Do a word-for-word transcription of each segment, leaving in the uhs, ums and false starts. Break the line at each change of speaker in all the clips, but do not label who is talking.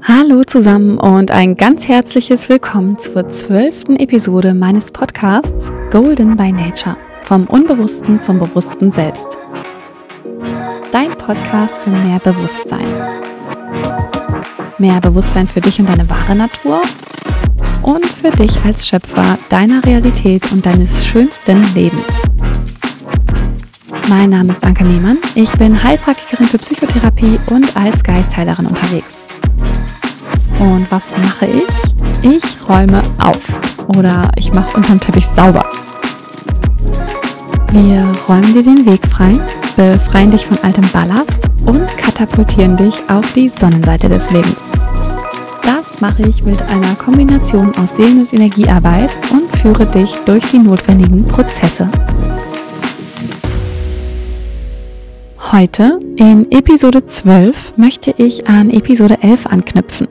Hallo zusammen und ein ganz herzliches Willkommen zur zwölften Episode meines Podcasts Golden by Nature, vom Unbewussten zum bewussten Selbst. Dein Podcast für mehr Bewusstsein. Mehr Bewusstsein für dich und deine wahre Natur und für dich als Schöpfer deiner Realität und deines schönsten Lebens. Mein Name ist Anke Mehmann, ich bin Heilpraktikerin für Psychotherapie und als Geistheilerin unterwegs. Und was mache ich? Ich räume auf oder ich mache unterm Teppich sauber. Wir räumen dir den Weg frei, befreien dich von altem Ballast und katapultieren dich auf die Sonnenseite des Lebens. Das mache ich mit einer Kombination aus Seelen- und Energiearbeit und führe dich durch die notwendigen Prozesse. Heute, in Episode zwölf, möchte ich an Episode elf anknüpfen.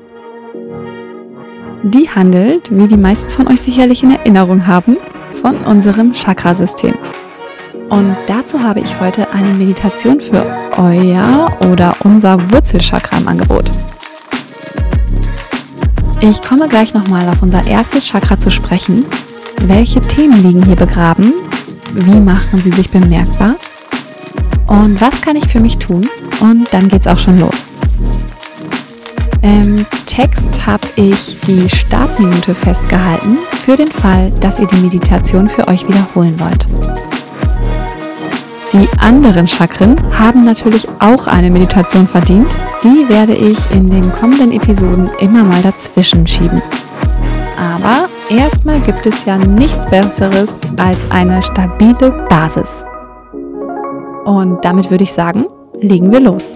Die handelt, wie die meisten von euch sicherlich in Erinnerung haben, von unserem Chakrasystem. Und dazu habe ich heute eine Meditation für euer oder unser Wurzelchakra im Angebot. Ich komme gleich nochmal auf unser erstes Chakra zu sprechen. Welche Themen liegen hier begraben? Wie machen sie sich bemerkbar? Und was kann ich für mich tun? Und dann geht's auch schon los. Im Text habe ich die Startminute festgehalten, für den Fall, dass ihr die Meditation für euch wiederholen wollt. Die anderen Chakren haben natürlich auch eine Meditation verdient, die werde ich in den kommenden Episoden immer mal dazwischen schieben. Aber erstmal gibt es ja nichts Besseres als eine stabile Basis. Und damit würde ich sagen, legen wir los.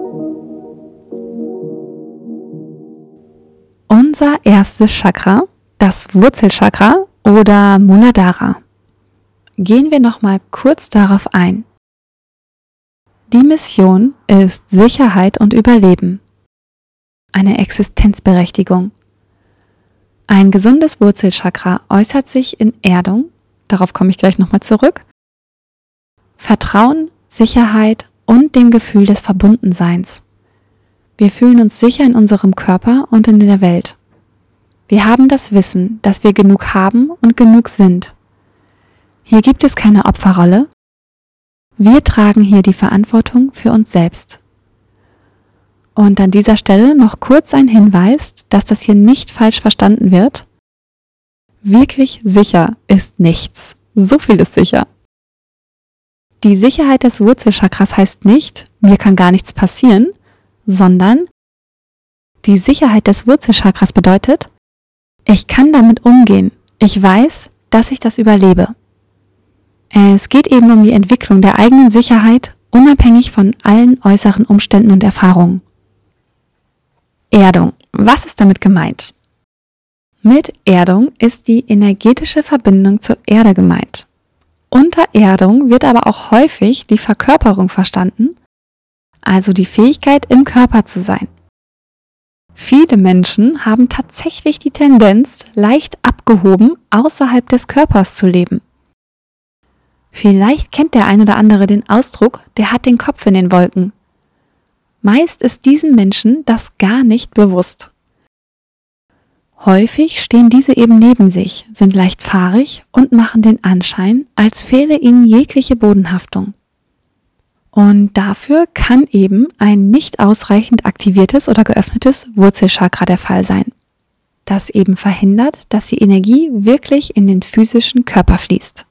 Unser erstes Chakra, das Wurzelchakra oder Muladhara. Gehen wir nochmal kurz darauf ein. Die Mission ist Sicherheit und Überleben. Eine Existenzberechtigung. Ein gesundes Wurzelchakra äußert sich in Erdung, darauf komme ich gleich nochmal zurück, Vertrauen, Sicherheit und dem Gefühl des Verbundenseins. Wir fühlen uns sicher in unserem Körper und in der Welt. Wir haben das Wissen, dass wir genug haben und genug sind. Hier gibt es keine Opferrolle. Wir tragen hier die Verantwortung für uns selbst. Und an dieser Stelle noch kurz ein Hinweis, dass das hier nicht falsch verstanden wird. Wirklich sicher ist nichts. So viel ist sicher. Die Sicherheit des Wurzelchakras heißt nicht, mir kann gar nichts passieren, sondern die Sicherheit des Wurzelchakras bedeutet, ich kann damit umgehen. Ich weiß, dass ich das überlebe. Es geht eben um die Entwicklung der eigenen Sicherheit, unabhängig von allen äußeren Umständen und Erfahrungen. Erdung. Was ist damit gemeint? Mit Erdung ist die energetische Verbindung zur Erde gemeint. Unter Erdung wird aber auch häufig die Verkörperung verstanden, also die Fähigkeit, im Körper zu sein. Viele Menschen haben tatsächlich die Tendenz, leicht abgehoben außerhalb des Körpers zu leben. Vielleicht kennt der ein oder andere den Ausdruck, der hat den Kopf in den Wolken. Meist ist diesen Menschen das gar nicht bewusst. Häufig stehen diese eben neben sich, sind leicht fahrig und machen den Anschein, als fehle ihnen jegliche Bodenhaftung. Und dafür kann eben ein nicht ausreichend aktiviertes oder geöffnetes Wurzelchakra der Fall sein, das eben verhindert, dass die Energie wirklich in den physischen Körper fließt.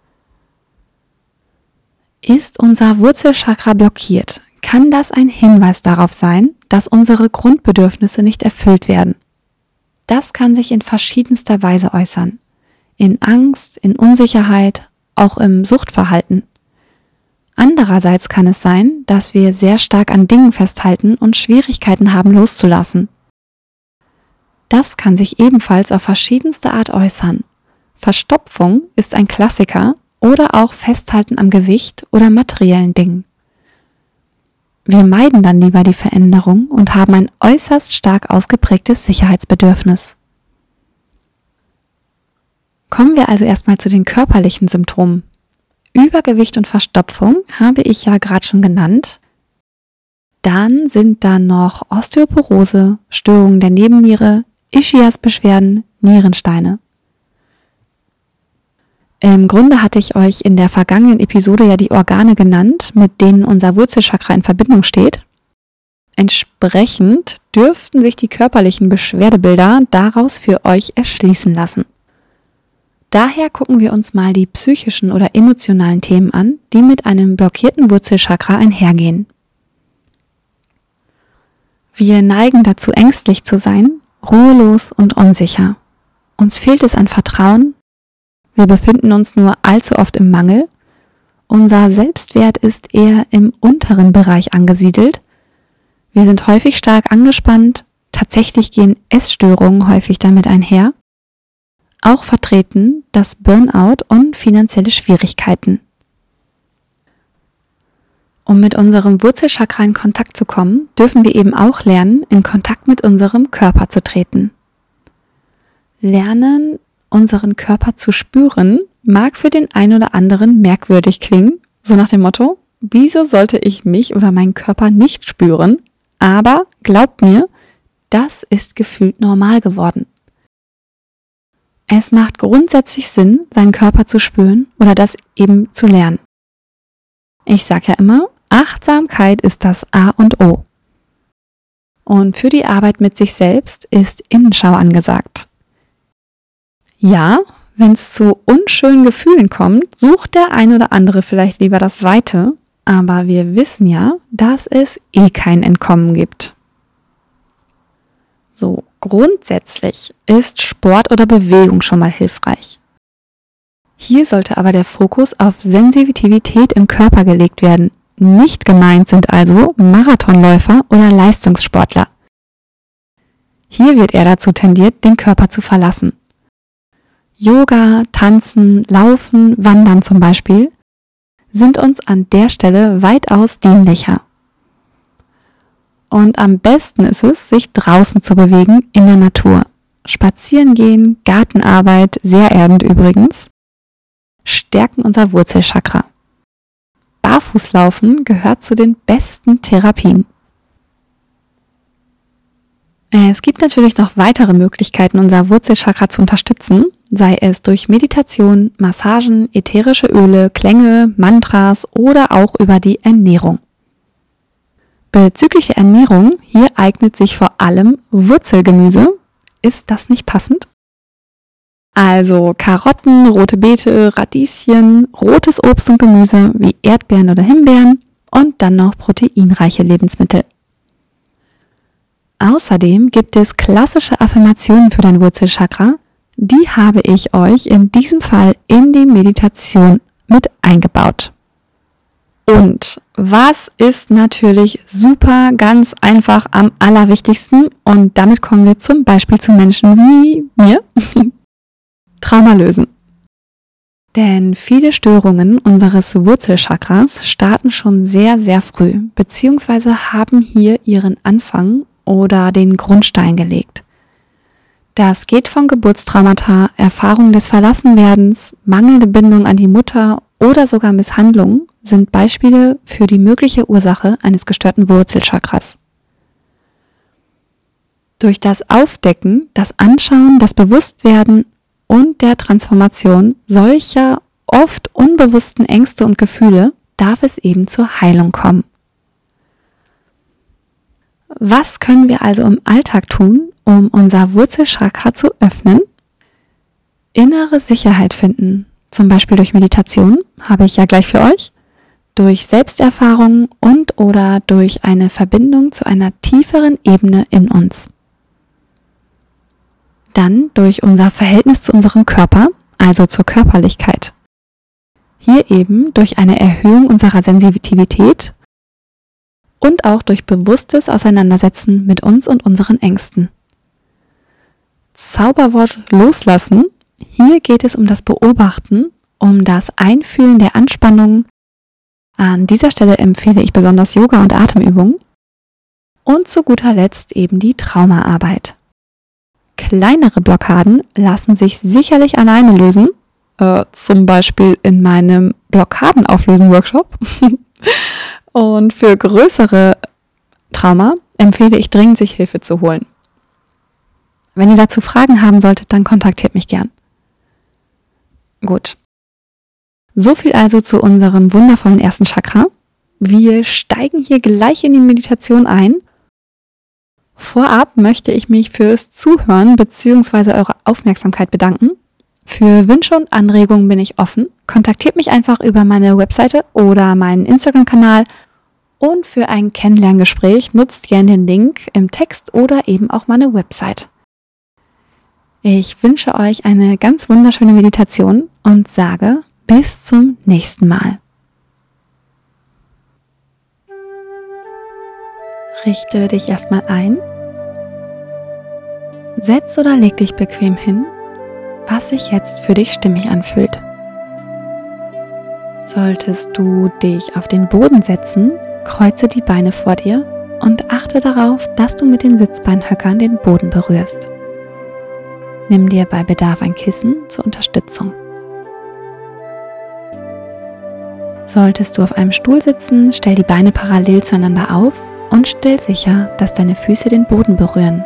Ist unser Wurzelchakra blockiert, kann das ein Hinweis darauf sein, dass unsere Grundbedürfnisse nicht erfüllt werden. Das kann sich in verschiedenster Weise äußern. In Angst, in Unsicherheit, auch im Suchtverhalten. Andererseits kann es sein, dass wir sehr stark an Dingen festhalten und Schwierigkeiten haben loszulassen. Das kann sich ebenfalls auf verschiedenste Art äußern. Verstopfung ist ein Klassiker oder auch Festhalten am Gewicht oder materiellen Dingen. Wir meiden dann lieber die Veränderung und haben ein äußerst stark ausgeprägtes Sicherheitsbedürfnis. Kommen wir also erstmal zu den körperlichen Symptomen. Übergewicht und Verstopfung habe ich ja gerade schon genannt. Dann sind da noch Osteoporose, Störungen der Nebenniere, Ischias-Beschwerden, Nierensteine. Im Grunde hatte ich euch in der vergangenen Episode ja die Organe genannt, mit denen unser Wurzelchakra in Verbindung steht. Entsprechend dürften sich die körperlichen Beschwerdebilder daraus für euch erschließen lassen. Daher gucken wir uns mal die psychischen oder emotionalen Themen an, die mit einem blockierten Wurzelchakra einhergehen. Wir neigen dazu, ängstlich zu sein, ruhelos und unsicher. Uns fehlt es an Vertrauen. Wir befinden uns nur allzu oft im Mangel. Unser Selbstwert ist eher im unteren Bereich angesiedelt. Wir sind häufig stark angespannt. Tatsächlich gehen Essstörungen häufig damit einher. Auch vertreten das Burnout und finanzielle Schwierigkeiten. Um mit unserem Wurzelchakra in Kontakt zu kommen, dürfen wir eben auch lernen, in Kontakt mit unserem Körper zu treten. Lernen, unseren Körper zu spüren, mag für den einen oder anderen merkwürdig klingen, so nach dem Motto, wieso sollte ich mich oder meinen Körper nicht spüren? Aber glaubt mir, das ist gefühlt normal geworden. Es macht grundsätzlich Sinn, seinen Körper zu spüren oder das eben zu lernen. Ich sage ja immer, Achtsamkeit ist das A und O. Und für die Arbeit mit sich selbst ist Innenschau angesagt. Ja, wenn es zu unschönen Gefühlen kommt, sucht der ein oder andere vielleicht lieber das Weite, aber wir wissen ja, dass es eh kein Entkommen gibt. So, grundsätzlich ist Sport oder Bewegung schon mal hilfreich. Hier sollte aber der Fokus auf Sensitivität im Körper gelegt werden. Nicht gemeint sind also Marathonläufer oder Leistungssportler. Hier wird eher dazu tendiert, den Körper zu verlassen. Yoga, Tanzen, Laufen, Wandern zum Beispiel sind uns an der Stelle weitaus dienlicher. Und am besten ist es, sich draußen zu bewegen in der Natur. Spazieren gehen, Gartenarbeit, sehr erdend übrigens, stärken unser Wurzelchakra. Barfußlaufen gehört zu den besten Therapien. Es gibt natürlich noch weitere Möglichkeiten, unser Wurzelchakra zu unterstützen, sei es durch Meditation, Massagen, ätherische Öle, Klänge, Mantras oder auch über die Ernährung. Bezüglich der Ernährung, hier eignet sich vor allem Wurzelgemüse. Ist das nicht passend? Also Karotten, rote Beete, Radieschen, rotes Obst und Gemüse wie Erdbeeren oder Himbeeren und dann noch proteinreiche Lebensmittel. Außerdem gibt es klassische Affirmationen für dein Wurzelchakra. Die habe ich euch in diesem Fall in die Meditation mit eingebaut. Und was ist natürlich super, ganz einfach am allerwichtigsten? Und damit kommen wir zum Beispiel zu Menschen wie mir. Trauma lösen. Denn viele Störungen unseres Wurzelchakras starten schon sehr, sehr früh, beziehungsweise haben hier ihren Anfang oder den Grundstein gelegt. Das geht von Geburtstraumata, Erfahrungen des Verlassenwerdens, mangelnde Bindung an die Mutter oder sogar Misshandlungen sind Beispiele für die mögliche Ursache eines gestörten Wurzelchakras. Durch das Aufdecken, das Anschauen, das Bewusstwerden und der Transformation solcher oft unbewussten Ängste und Gefühle darf es eben zur Heilung kommen. Was können wir also im Alltag tun, um unser Wurzelchakra zu öffnen? Innere Sicherheit finden, zum Beispiel durch Meditation, habe ich ja gleich für euch, durch Selbsterfahrung und oder durch eine Verbindung zu einer tieferen Ebene in uns. Dann durch unser Verhältnis zu unserem Körper, also zur Körperlichkeit. Hier eben durch eine Erhöhung unserer Sensitivität und auch durch bewusstes Auseinandersetzen mit uns und unseren Ängsten. Zauberwort loslassen. Hier geht es um das Beobachten, um das Einfühlen der Anspannung. An dieser Stelle empfehle ich besonders Yoga und Atemübungen. Und zu guter Letzt eben die Traumaarbeit. Kleinere Blockaden lassen sich sicherlich alleine lösen, äh, zum Beispiel in meinem Blockadenauflösen-Workshop. Und für größere Trauma empfehle ich dringend, sich Hilfe zu holen. Wenn ihr dazu Fragen haben solltet, dann kontaktiert mich gern. Gut. So viel also zu unserem wundervollen ersten Chakra. Wir steigen hier gleich in die Meditation ein. Vorab möchte ich mich fürs Zuhören bzw. eure Aufmerksamkeit bedanken. Für Wünsche und Anregungen bin ich offen. Kontaktiert mich einfach über meine Webseite oder meinen Instagram-Kanal. Und für ein Kennenlerngespräch nutzt gerne den Link im Text oder eben auch meine Website. Ich wünsche euch eine ganz wunderschöne Meditation und sage bis zum nächsten Mal. Richte dich erstmal ein. Setz oder leg dich bequem hin, was sich jetzt für dich stimmig anfühlt. Solltest du dich auf den Boden setzen, kreuze die Beine vor dir und achte darauf, dass du mit den Sitzbeinhöckern den Boden berührst. Nimm dir bei Bedarf ein Kissen zur Unterstützung. Solltest du auf einem Stuhl sitzen, stell die Beine parallel zueinander auf und stell sicher, dass deine Füße den Boden berühren.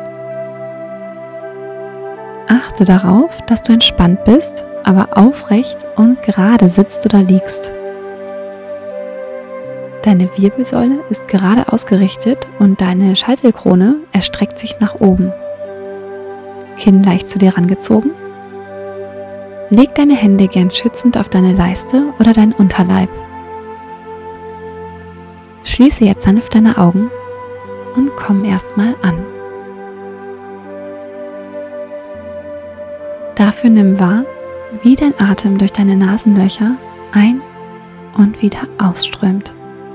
Achte darauf, dass du entspannt bist, aber aufrecht und gerade sitzt oder liegst. Deine Wirbelsäule ist gerade ausgerichtet und deine Scheitelkrone erstreckt sich nach oben. Kinn leicht zu dir rangezogen. Leg deine Hände gern schützend auf deine Leiste oder deinen Unterleib. Schließe jetzt sanft deine Augen und komm erstmal an. Dafür nimm wahr, wie dein Atem durch deine Nasenlöcher ein- und wieder ausströmt.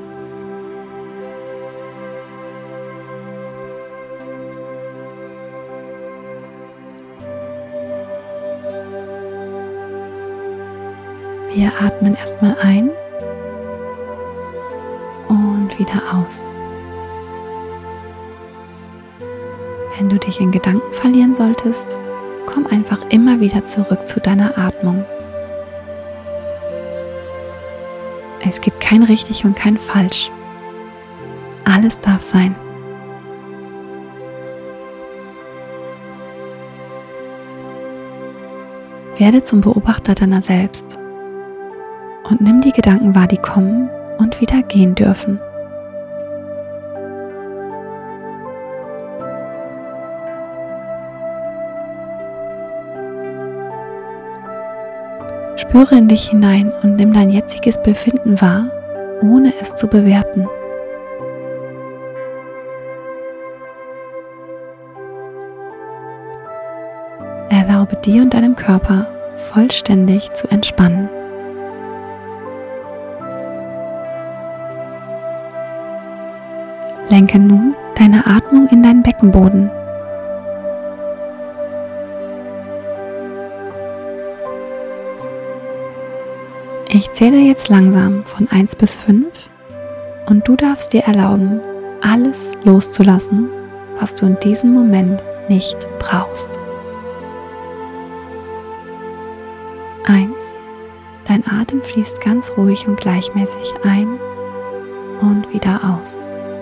Wir atmen erstmal ein und wieder aus. Wenn du dich in Gedanken verlieren solltest, komm einfach immer wieder zurück zu deiner Atmung. Es gibt kein richtig und kein falsch. Alles darf sein. Werde zum Beobachter deiner selbst und nimm die Gedanken wahr, die kommen und wieder gehen dürfen. Spüre in dich hinein und nimm dein jetziges Befinden wahr, ohne es zu bewerten. Erlaube dir und deinem Körper vollständig zu entspannen. Lenke nun deine Atmung in deinen Beckenboden. Ich zähle jetzt langsam von eins bis fünf und du darfst dir erlauben, alles loszulassen, was du in diesem Moment nicht brauchst. eins. Dein Atem fließt ganz ruhig und gleichmäßig ein und wieder aus.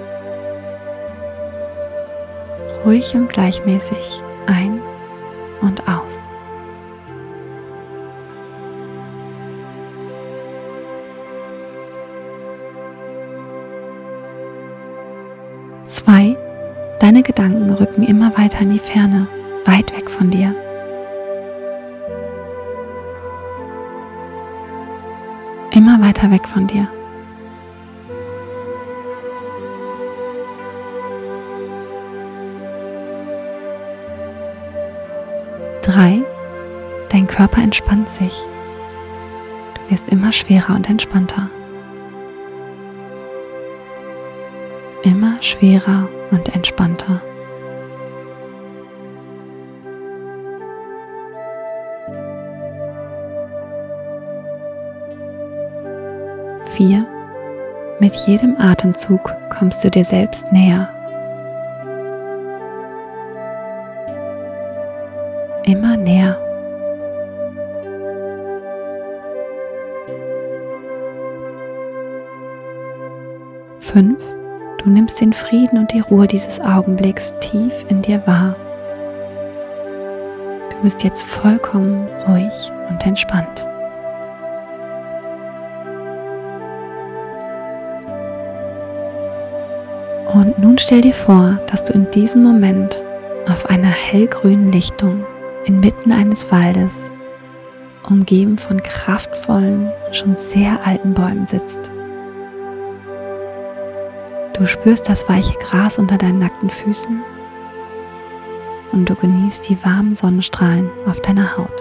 Ruhig und gleichmäßig ein und aus. zwei. Deine Gedanken rücken immer weiter in die Ferne, weit weg von dir. Immer weiter weg von dir. drei. Dein Körper entspannt sich. Du wirst immer schwerer und entspannter. Immer schwerer und entspannter. vier. Mit jedem Atemzug kommst du dir selbst näher. Immer näher. fünf. Du nimmst den Frieden und die Ruhe dieses Augenblicks tief in dir wahr. Du bist jetzt vollkommen ruhig und entspannt. Und nun stell dir vor, dass du in diesem Moment auf einer hellgrünen Lichtung inmitten eines Waldes, umgeben von kraftvollen und schon sehr alten Bäumen sitzt. Du spürst das weiche Gras unter deinen nackten Füßen und du genießt die warmen Sonnenstrahlen auf deiner Haut.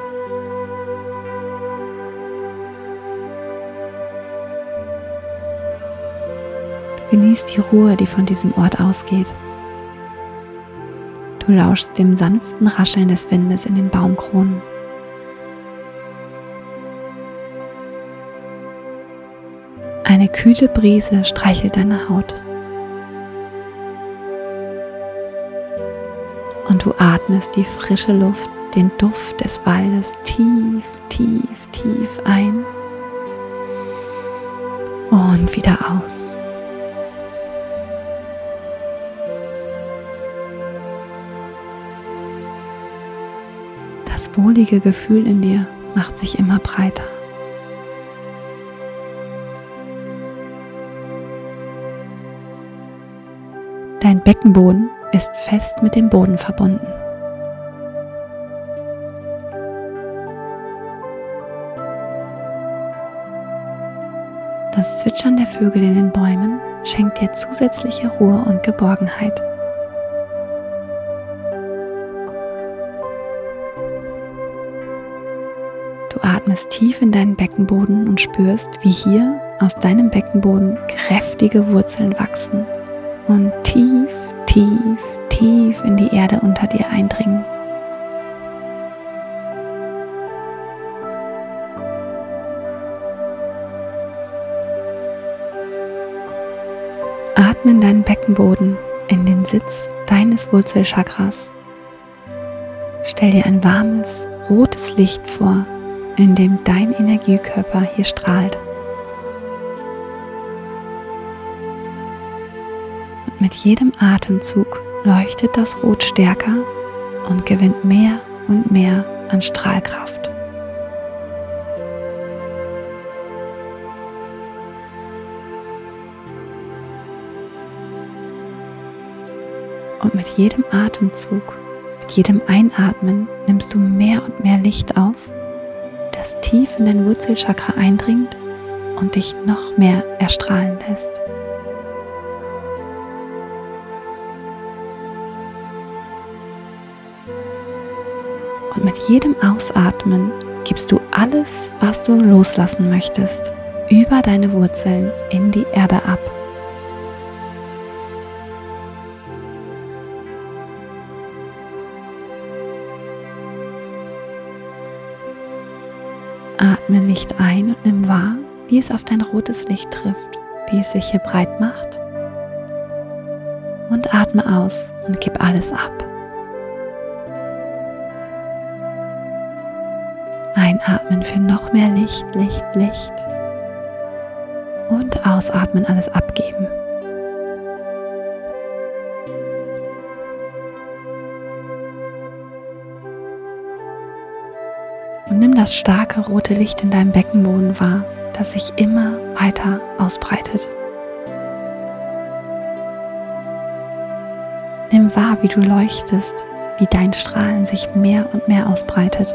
Du genießt die Ruhe, die von diesem Ort ausgeht. Du lauschst dem sanften Rascheln des Windes in den Baumkronen. Eine kühle Brise streichelt deine Haut. Und du atmest die frische Luft, den Duft des Waldes tief, tief, tief ein und wieder aus. Das wohlige Gefühl in dir macht sich immer breiter. Dein Beckenboden ist fest mit dem Boden verbunden. Das Zwitschern der Vögel in den Bäumen schenkt dir zusätzliche Ruhe und Geborgenheit. Du atmest tief in deinen Beckenboden und spürst, wie hier aus deinem Beckenboden kräftige Wurzeln wachsen und tief, tief, tief in die Erde unter dir eindringen. Atme in deinen Beckenboden in den Sitz deines Wurzelchakras. Stell dir ein warmes, rotes Licht vor, in dem dein Energiekörper hier strahlt. Und mit jedem Atemzug leuchtet das Rot stärker und gewinnt mehr und mehr an Strahlkraft. Und mit jedem Atemzug, mit jedem Einatmen nimmst du mehr und mehr Licht auf, das tief in dein Wurzelchakra eindringt und dich noch mehr erstrahlen lässt. Und mit jedem Ausatmen gibst du alles, was du loslassen möchtest, über deine Wurzeln in die Erde ab. Atme Licht ein und nimm wahr, wie es auf dein rotes Licht trifft, wie es sich hier breit macht. Und atme aus und gib alles ab. Einatmen für noch mehr Licht, Licht, Licht. Und ausatmen, alles abgeben. Und nimm das starke rote Licht in deinem Beckenboden wahr, das sich immer weiter ausbreitet. Nimm wahr, wie du leuchtest, wie dein Strahlen sich mehr und mehr ausbreitet.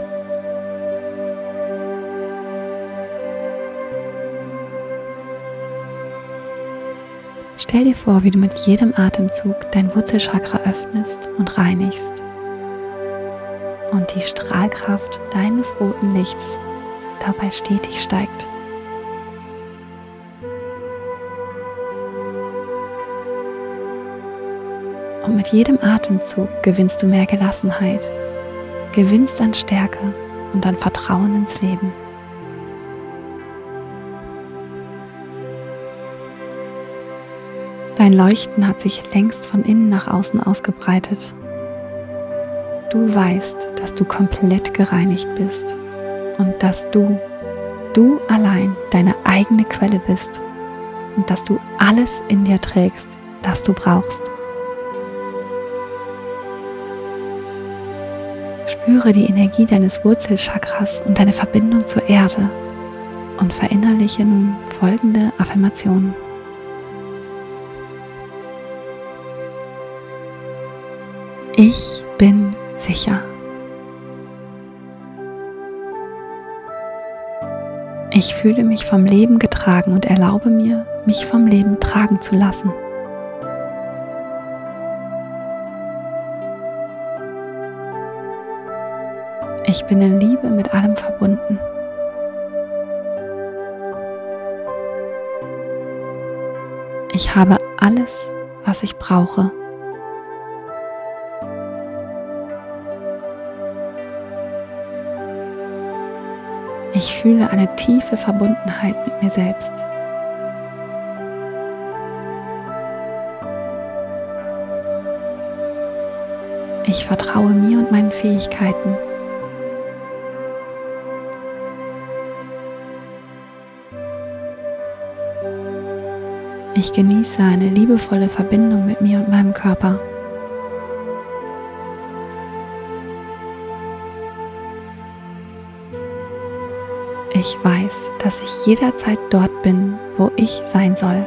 Stell dir vor, wie du mit jedem Atemzug dein Wurzelchakra öffnest und reinigst und die Strahlkraft deines roten Lichts dabei stetig steigt. Und mit jedem Atemzug gewinnst du mehr Gelassenheit, gewinnst an Stärke und an Vertrauen ins Leben. Dein Leuchten hat sich längst von innen nach außen ausgebreitet. Du weißt, dass du komplett gereinigt bist und dass du, du allein deine eigene Quelle bist und dass du alles in dir trägst, das du brauchst. Spüre die Energie deines Wurzelchakras und deine Verbindung zur Erde und verinnerliche nun folgende Affirmationen. Ich bin sicher. Ich fühle mich vom Leben getragen und erlaube mir, mich vom Leben tragen zu lassen. Ich bin in Liebe mit allem verbunden. Ich habe alles, was ich brauche. Ich fühle eine tiefe Verbundenheit mit mir selbst. Ich vertraue mir und meinen Fähigkeiten. Ich genieße eine liebevolle Verbindung mit mir und meinem Körper. Ich weiß, dass ich jederzeit dort bin, wo ich sein soll.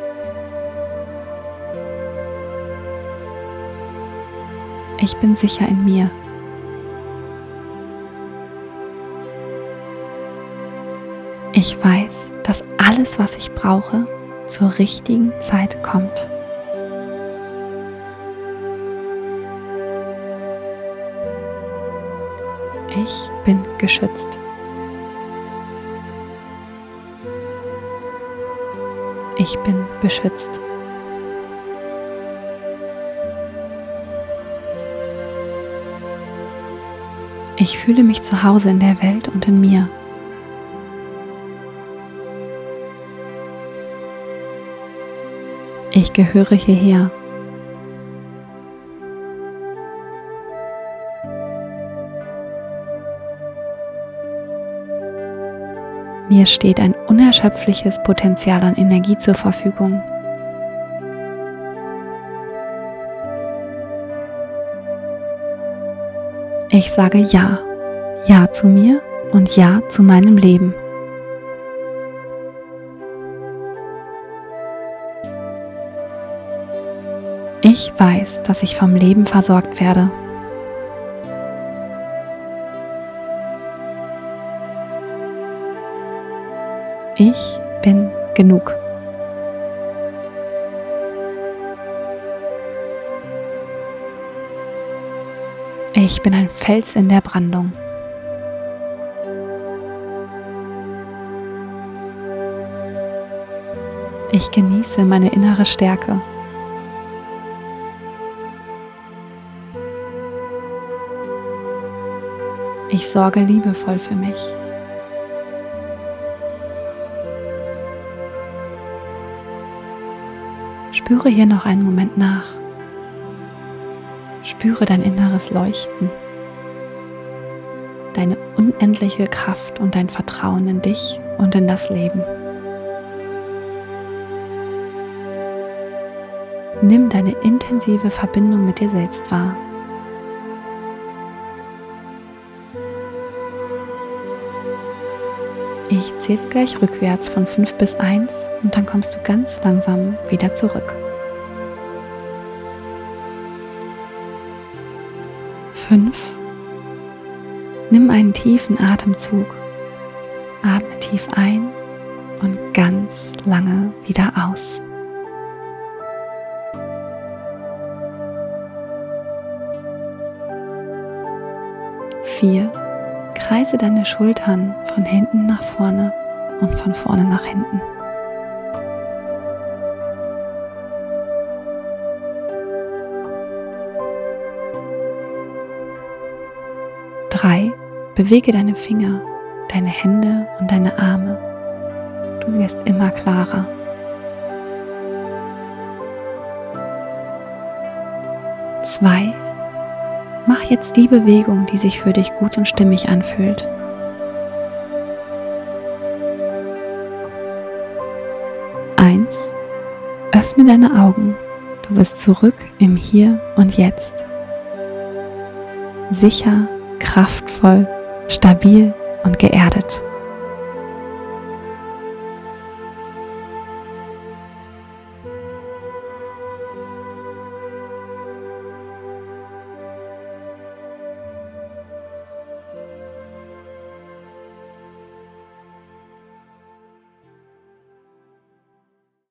Ich bin sicher in mir. Ich weiß, dass alles, was ich brauche, zur richtigen Zeit kommt. Ich bin geschützt. Ich bin beschützt. Ich fühle mich zu Hause in der Welt und in mir. Ich gehöre hierher. Mir steht ein unerschöpfliches Potenzial an Energie zur Verfügung. Ich sage Ja, Ja zu mir und Ja zu meinem Leben. Ich weiß, dass ich vom Leben versorgt werde. Ich bin genug. Ich bin ein Fels in der Brandung. Ich genieße meine innere Stärke. Ich sorge liebevoll für mich. Spüre hier noch einen Moment nach. Spüre dein inneres Leuchten, deine unendliche Kraft und dein Vertrauen in dich und in das Leben. Nimm deine intensive Verbindung mit dir selbst wahr. Ich zähle gleich rückwärts von fünf bis eins und dann kommst du ganz langsam wieder zurück. fünf. Nimm einen tiefen Atemzug. Atme tief ein und ganz lange wieder aus. vier. Kreise deine Schultern von hinten nach vorne und von vorne nach hinten. drei. Bewege deine Finger, deine Hände und deine Arme. Du wirst immer klarer. zwei. Mach jetzt die Bewegung, die sich für dich gut und stimmig anfühlt. eins. Öffne deine Augen Du bist zurück im Hier und Jetzt. Sicher, kraftvoll, stabil und geerdet.